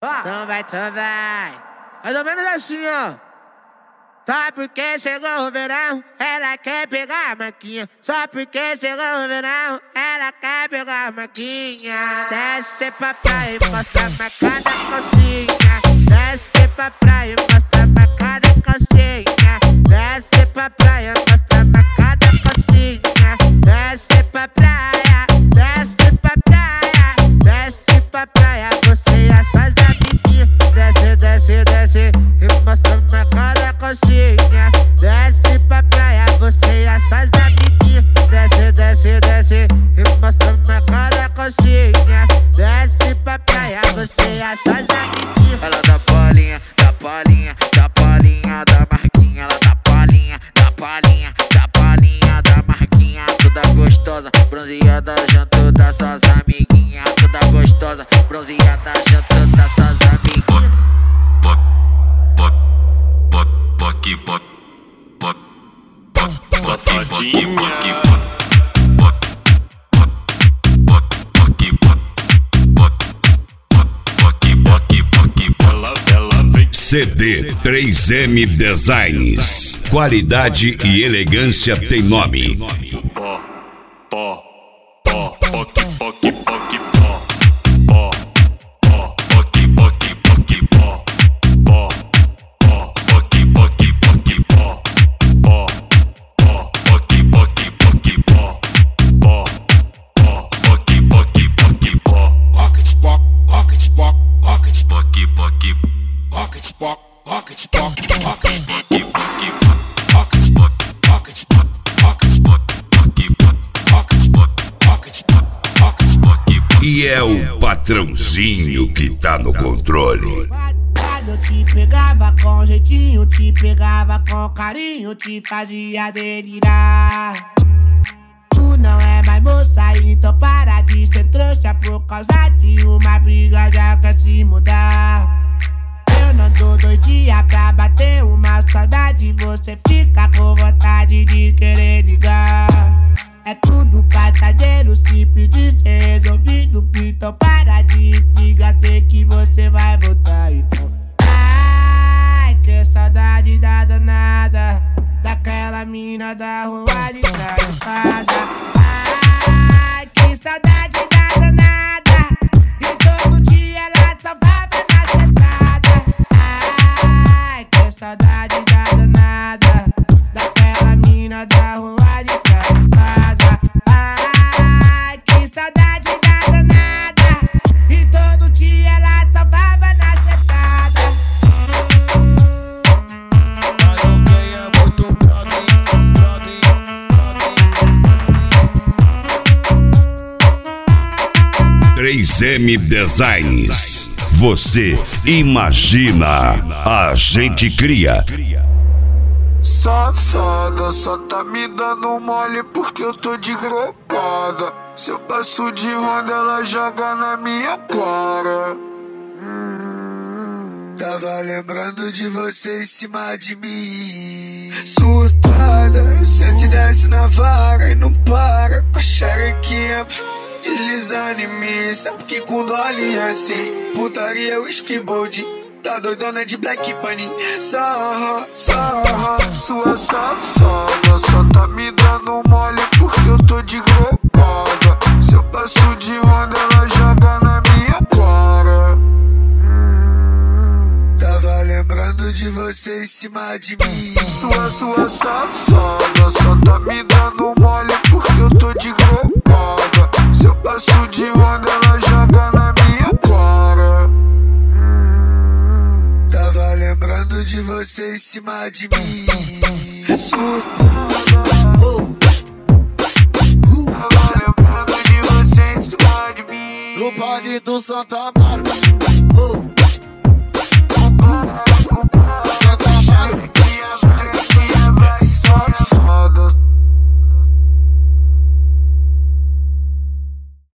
Então vai. Mais ou menos assim, ó. Só porque chegou o verão, ela quer pegar a maquinha. Só porque chegou o verão, ela quer pegar a maquinha. Desce pra praia e mostra pra cada calcinha. Desce pra praia e mostra pra cada calcinha. Desce pra praia e mostra pra cada calcinha. Desce pra praia, desce pra praia. Desce pra praia, você e as suas amiguinhas. Desce e mostra pra cada calcinha. Desce pra praia, você e as suas amiguinhas. Desce e mostra pra cada calcinha. Desce pra praia, você e as suas amiguinhas. Ela dá palhinha da marquinha. Ela dá palhinha da marquinha. Toda gostosa, bronzeada junto das suas amiguinhas. Toda gostosa, bronzeada junto das suas amiguinhas. CD 3M Designs. Qualidade e elegância tem nome. E é o patrãozinho que tá no controle. Eu te pegava com jeitinho, te pegava com carinho, te fazia delirar. Tu não é mais moça, então para de ser trouxa. Por causa de uma briga já quer se mudar. Eu não dou 2 dias pra bater uma saudade. Você fica com vontade de querer ligar. É tudo passageiro, se pedir ser resolvido. Então para de intriga, sei que você vai voltar. Então, ai, que saudade da danada, daquela mina da rua de trás. Ai, que saudade da danada, e todo dia ela só vai na sentada. Ai, que saudade da danada, daquela mina da rua de trás. Ai, que saudade da danada, e todo dia ela só vai na sentada. Mas alguém é muito pra mim. 3M Designs. Você imagina, a gente cria. Safada, só tá me dando mole porque eu tô de grocada. Se eu passo de ronda, ela joga na minha cara. Tava lembrando de você em cima de mim. Surtada, sente e desce na vara e não para. Com a xerequinha deslizando em mim. Sabe que com dole é assim. Putaria, whisky, bold. Tá doidona de Black Bunny. Sarra, sua safada. Só tá me dando mole porque eu tô de grocada. Se eu passo de ronda, ela joga na minha cara. Tava lembrando de você em cima de mim. Sua safada. Só tá me dando mole porque eu tô de grocada. Se eu passo de ronda, ela joga na minha cara. Tava lembrando de você em cima de mim. Tava lembrando de você em cima de mim. No Vale do Santa Amaro,